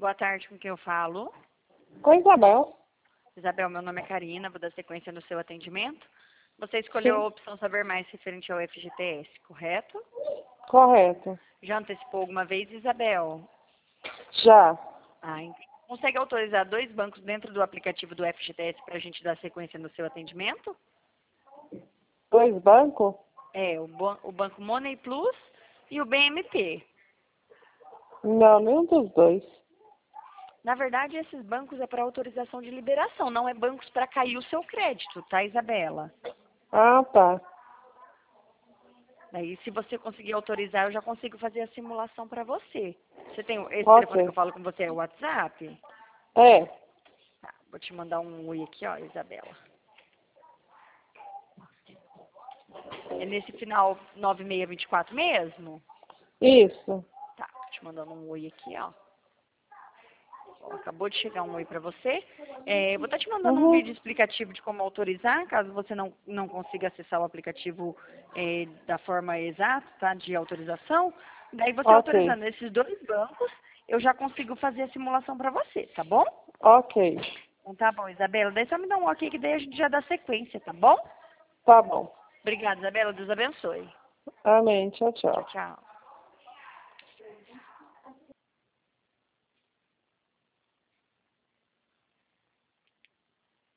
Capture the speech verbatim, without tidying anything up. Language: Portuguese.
Boa tarde, com quem eu falo? Com Isabel. Isabel, meu nome é Karina, vou dar sequência no seu atendimento. Você escolheu Sim. a opção saber mais referente ao F G T S, correto? Correto. Já antecipou alguma vez, Isabel? Já. Ah, entendi. Consegue autorizar dois bancos dentro do aplicativo do F G T S para a gente dar sequência no seu atendimento? Dois bancos? É, o, ban- o Banco Money Plus e o B M P. Não, nenhum dos dois. Na verdade, esses bancos é para autorização de liberação, não é bancos para cair o seu crédito, tá, Isabela? Ah, tá. Daí, se você conseguir autorizar, eu já consigo fazer a simulação para você. Você tem o- esse telefone que eu Ok. falo com você é o WhatsApp? É. Tá, vou te mandar um oi aqui, ó, Isabela. É nesse final nove seis dois quatro mesmo? Isso. Tá, tô te mandando um oi aqui, ó. Ó, acabou de chegar um oi para você. É, eu vou estar te mandando um vídeo Uhum. explicativo de como autorizar, caso você não, não consiga acessar o aplicativo é, da forma exata, tá, de autorização. Daí você Ok. autorizando esses dois bancos, eu já consigo fazer a simulação para você, tá bom? Ok. Então tá bom, Isabela. Daí só me dá um ok que daí a gente já dá sequência, tá bom? Tá bom. Obrigada, Isabela. Deus abençoe. Amém. Tchau, Tchau, tchau. tchau.